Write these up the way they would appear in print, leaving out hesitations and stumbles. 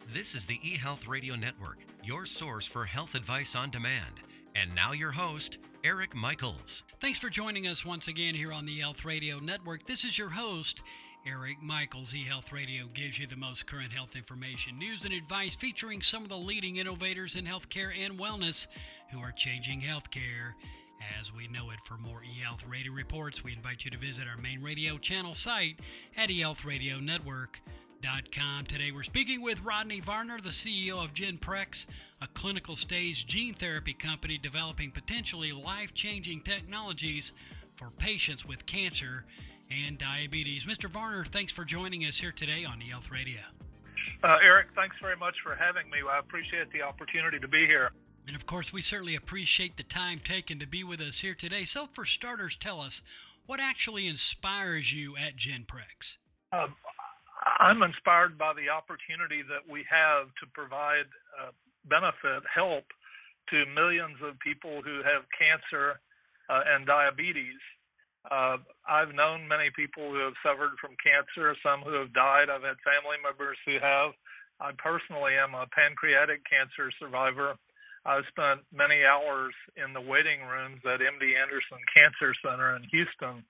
This is the eHealth Radio Network, your source for health advice on demand. And now your host, Eric Michaels. Thanks for joining us once again here on the eHealth Radio Network. This is your host, Eric Michaels. eHealth Radio gives you the most current health information, news, and advice featuring some of the leading innovators in healthcare and wellness who are changing healthcare as we know it. For more eHealth Radio reports, we invite you to visit our main radio channel site at eHealthRadioNetwork.com. Today we're speaking with Rodney Varner, the CEO of Genprex, a clinical stage gene therapy company developing potentially life-changing technologies for patients with cancer and diabetes. Mr. Varner, thanks for joining us here today on eHealth Radio. Eric, thanks very much for having me. I appreciate the opportunity to be here. And of course, we certainly appreciate the time taken to be with us here today. So for starters, tell us, what actually inspires you at Genprex? I'm inspired by the opportunity that we have to provide help to millions of people who have cancer and diabetes. I've known many people who have suffered from cancer, some who have died. I've had family members who have. I personally am a pancreatic cancer survivor. I've spent many hours in the waiting rooms at MD Anderson Cancer Center in Houston,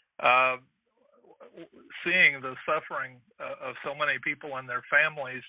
seeing the suffering of so many people and their families,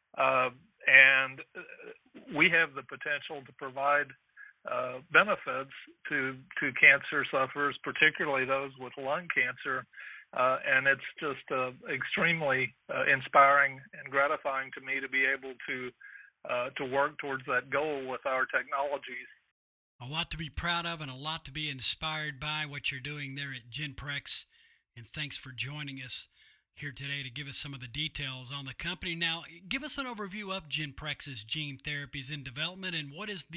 and we have the potential to provide benefits to cancer sufferers, particularly those with lung cancer, and it's just extremely inspiring and gratifying to me to be able to work towards that goal with our technologies. A lot to be proud of and a lot to be inspired by what you're doing there at Genprex. And thanks for joining us here today to give us some of the details on the company. Now, give us an overview of Genprex's gene therapies in development and what is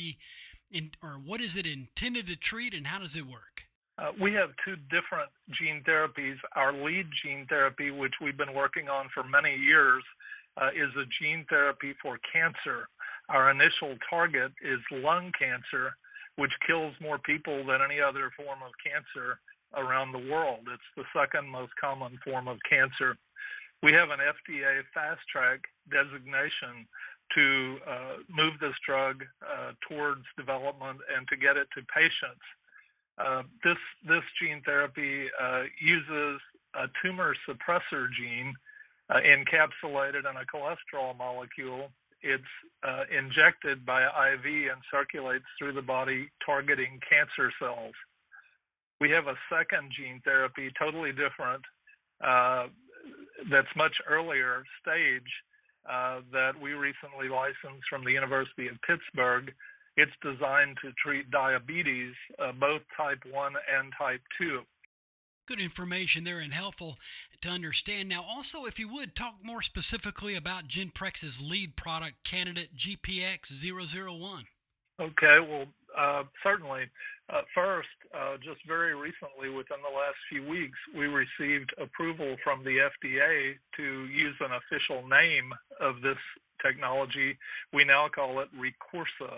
it intended to treat and how does it work? We have two different gene therapies. Our lead gene therapy, which we've been working on for many years, is a gene therapy for cancer. Our initial target is lung cancer, which kills more people than any other form of cancer around the world. It's the second most common form of cancer. We have an FDA fast track designation to move this drug towards development and to get it to patients. This gene therapy uses a tumor suppressor gene encapsulated in a cholesterol molecule. It's injected by IV and circulates through the body, targeting cancer cells. We have a second gene therapy, totally different, that's much earlier stage, that we recently licensed from the University of Pittsburgh. It's designed to treat diabetes, both type 1 and type 2. Good information there and helpful to understand. Now, also, if you would, talk more specifically about Genprex's lead product candidate, GPX001. Okay, well, certainly. First, just very recently, within the last few weeks, we received approval from the FDA to use an official name of this technology. We now call it Recorsa,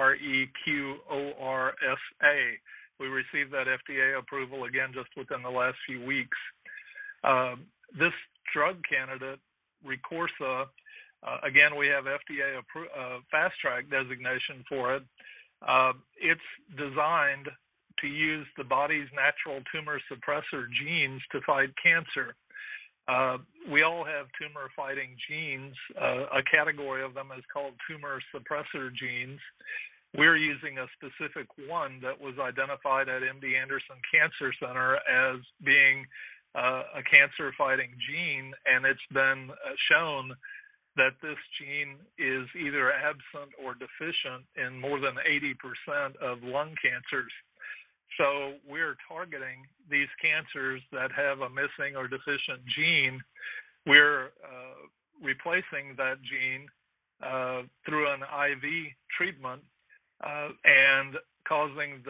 Reqorsa. We received that FDA approval, again, just within the last few weeks. This drug candidate, Recorsa, again, we have FDA fast track designation for it. It's designed to use the body's natural tumor suppressor genes to fight cancer. We all have tumor fighting genes. A category of them is called tumor suppressor genes. We're using a specific one that was identified at MD Anderson Cancer Center as being a cancer fighting gene, and it's been shown that this gene is either absent or deficient in more than 80% of lung cancers. So we're targeting these cancers that have a missing or deficient gene. We're replacing that gene through an IV treatment and causing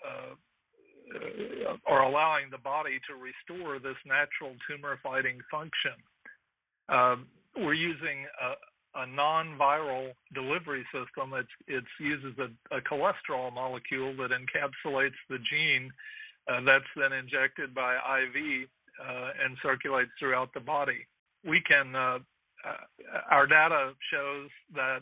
or allowing the body to restore this natural tumor fighting function. We're using a non-viral delivery system. It uses a cholesterol molecule that encapsulates the gene that's then injected by IV and circulates throughout the body. We can our data shows that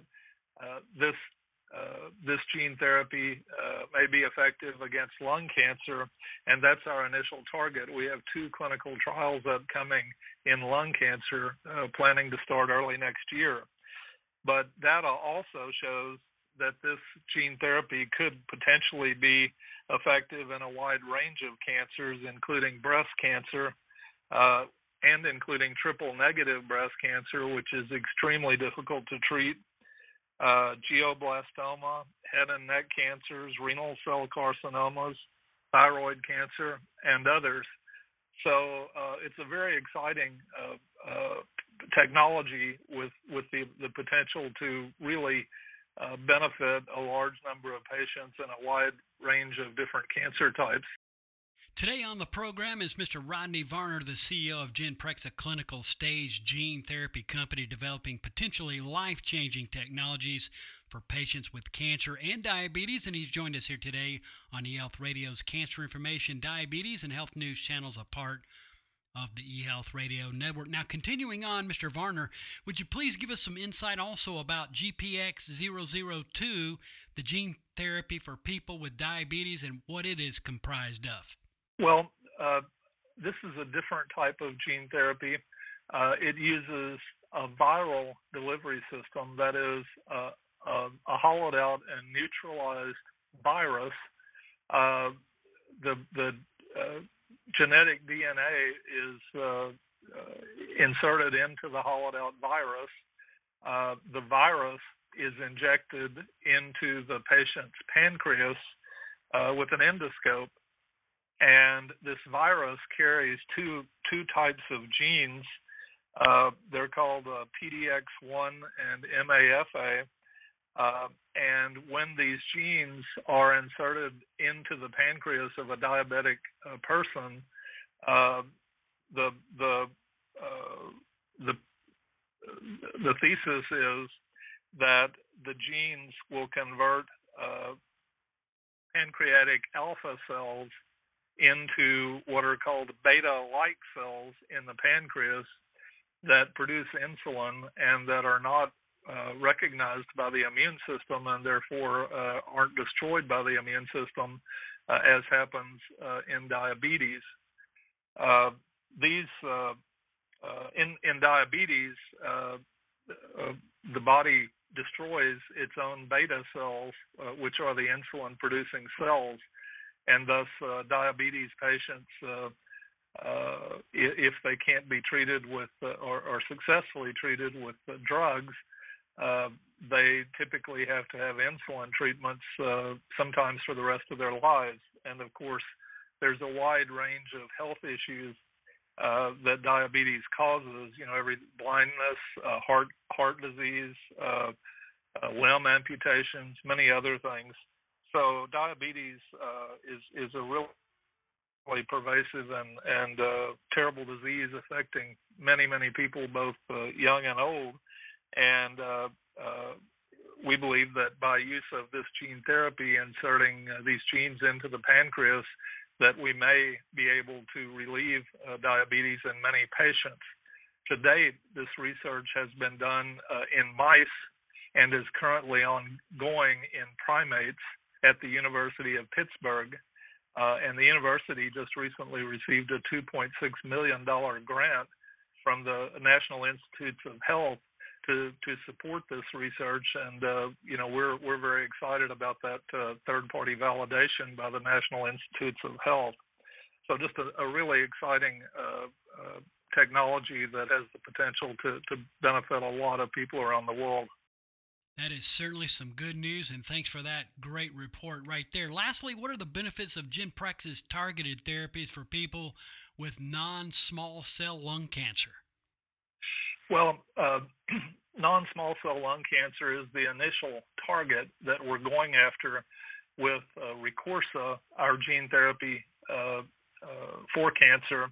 this gene therapy may be effective against lung cancer, and that's our initial target. We have 2 clinical trials upcoming in lung cancer, planning to start early next year. But data also shows that this gene therapy could potentially be effective in a wide range of cancers, including breast cancer, and including triple-negative breast cancer, which is extremely difficult to treat, glioblastoma, head and neck cancers, renal cell carcinomas, thyroid cancer, and others. So it's a very exciting technology with the potential to really benefit a large number of patients in a wide range of different cancer types. Today on the program is Mr. Rodney Varner, the CEO of Genprex, a clinical stage gene therapy company developing potentially life-changing technologies for patients with cancer and diabetes, and he's joined us here today on eHealth Radio's Cancer Information, Diabetes, and Health News channels, a part of the eHealth Radio Network. Now, continuing on, Mr. Varner, would you please give us some insight also about GPX002, the gene therapy for people with diabetes, and what it is comprised of? Well, this is a different type of gene therapy. It uses a viral delivery system, that is a hollowed out and neutralized virus. The genetic DNA is inserted into the hollowed out virus. The virus is injected into the patient's pancreas with an endoscope. And this virus carries two types of genes. They're called PDX1 and MAFA. And when these genes are inserted into the pancreas of a diabetic person, the thesis is that the genes will convert pancreatic alpha cells into what are called beta-like cells in the pancreas that produce insulin and that are not recognized by the immune system and therefore aren't destroyed by the immune system, as happens in diabetes. In diabetes, the body destroys its own beta cells, which are the insulin-producing cells. And thus, diabetes patients, if they can't be treated with or successfully treated with drugs, they typically have to have insulin treatments, sometimes for the rest of their lives. And of course, there's a wide range of health issues that diabetes causes. Blindness, heart disease, limb amputations, many other things. So diabetes is a really pervasive and terrible disease affecting many people, both young and old. And we believe that by use of this gene therapy, inserting these genes into the pancreas, that we may be able to relieve diabetes in many patients. To date, this research has been done in mice and is currently ongoing in primates at the University of Pittsburgh, and the university just recently received a $2.6 million grant from the National Institutes of Health to support this research, and we're very excited about that third-party validation by the National Institutes of Health. So just a really exciting technology that has the potential to benefit a lot of people around the world. That is certainly some good news, and thanks for that great report right there. Lastly, what are the benefits of Genprex's targeted therapies for people with non-small cell lung cancer? Well, non-small cell lung cancer is the initial target that we're going after with Recorsa, our gene therapy for cancer.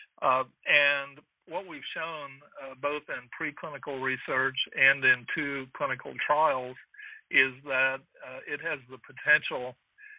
And what we've shown, both in preclinical research and in 2 clinical trials, is that it has the potential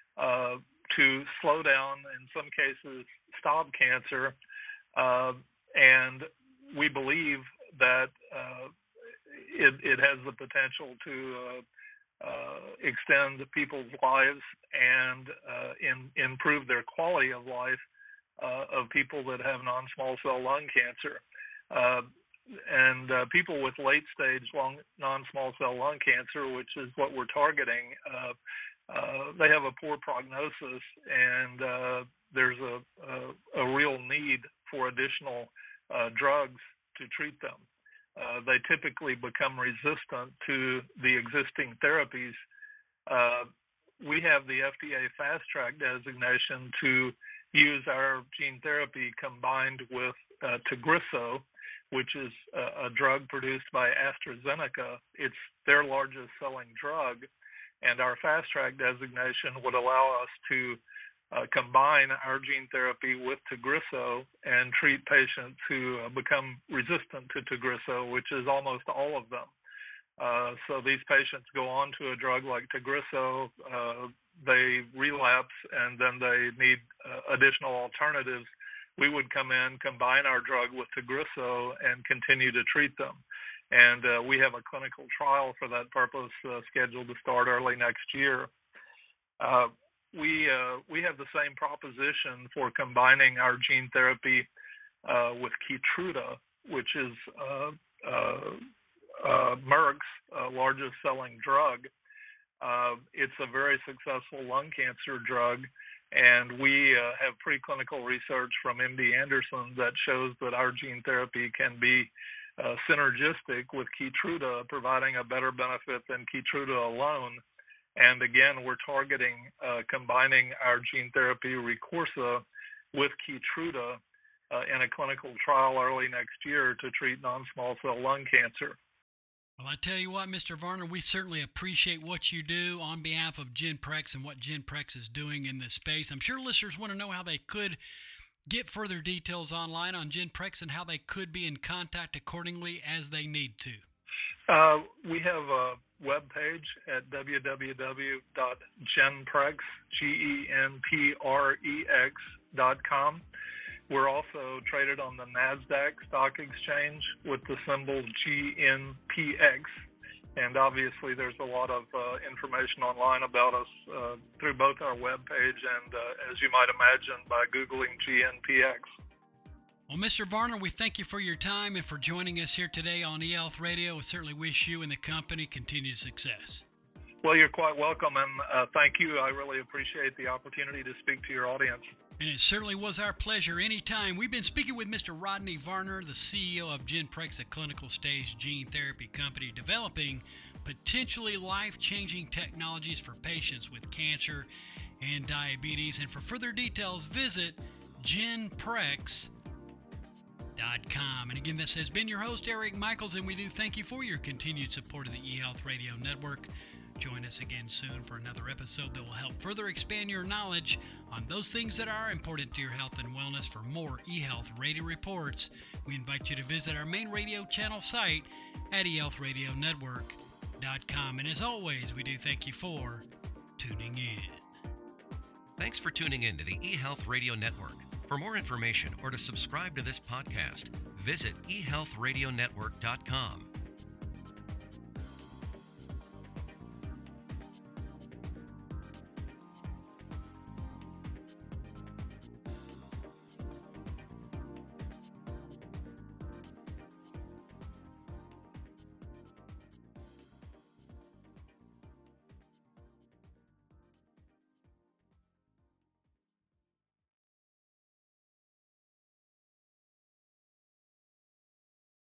to slow down, in some cases, stop cancer. And we believe that it has the potential to extend people's lives and improve their quality of life of people that have non-small cell lung cancer. And people with late-stage non-small cell lung cancer, which is what we're targeting, they have a poor prognosis, and there's a real need for additional drugs to treat them. They typically become resistant to the existing therapies. We have the FDA Fast Track designation to use our gene therapy combined with Tagrisso, which is a drug produced by AstraZeneca. It's their largest selling drug, and our Fast Track designation would allow us to combine our gene therapy with Tagrisso and treat patients who become resistant to Tagrisso, which is almost all of them. So these patients go on to a drug like Tagrisso, they relapse, and then they need additional alternatives. We would come in, combine our drug with Tagrisso, and continue to treat them. And we have a clinical trial for that purpose scheduled to start early next year. We have the same proposition for combining our gene therapy with Keytruda, which is Merck's largest selling drug. It's a very successful lung cancer drug, and we have preclinical research from MD Anderson that shows that our gene therapy can be synergistic with Keytruda, providing a better benefit than Keytruda alone. And again, we're targeting combining our gene therapy Recorsa with Keytruda in a clinical trial early next year to treat non-small cell lung cancer. Well, I tell you what, Mr. Varner, we certainly appreciate what you do on behalf of Genprex and what Genprex is doing in this space. I'm sure listeners want to know how they could get further details online on Genprex and how they could be in contact accordingly as they need to. We have a webpage at www.genprex, GENPREX.com. We're also traded on the NASDAQ stock exchange with the symbol GNPX. And obviously there's a lot of information online about us through both our webpage and, as you might imagine, by Googling GNPX. Well, Mr. Varner, we thank you for your time and for joining us here today on eHealth Radio. We certainly wish you and the company continued success. Well, you're quite welcome, and thank you. I really appreciate the opportunity to speak to your audience. And it certainly was our pleasure anytime. We've been speaking with Mr. Rodney Varner, the CEO of Genprex, a clinical stage gene therapy company developing potentially life-changing technologies for patients with cancer and diabetes. And for further details, visit Genprex.com. And again, this has been your host, Eric Michaels, and we do thank you for your continued support of the eHealth Radio Network. Join us again soon for another episode that will help further expand your knowledge on those things that are important to your health and wellness. For more eHealth Radio reports, we invite you to visit our main radio channel site at eHealthRadioNetwork.com. And as always, we do thank you for tuning in. Thanks for tuning in to the eHealth Radio Network. For more information or to subscribe to this podcast, visit eHealthRadioNetwork.com.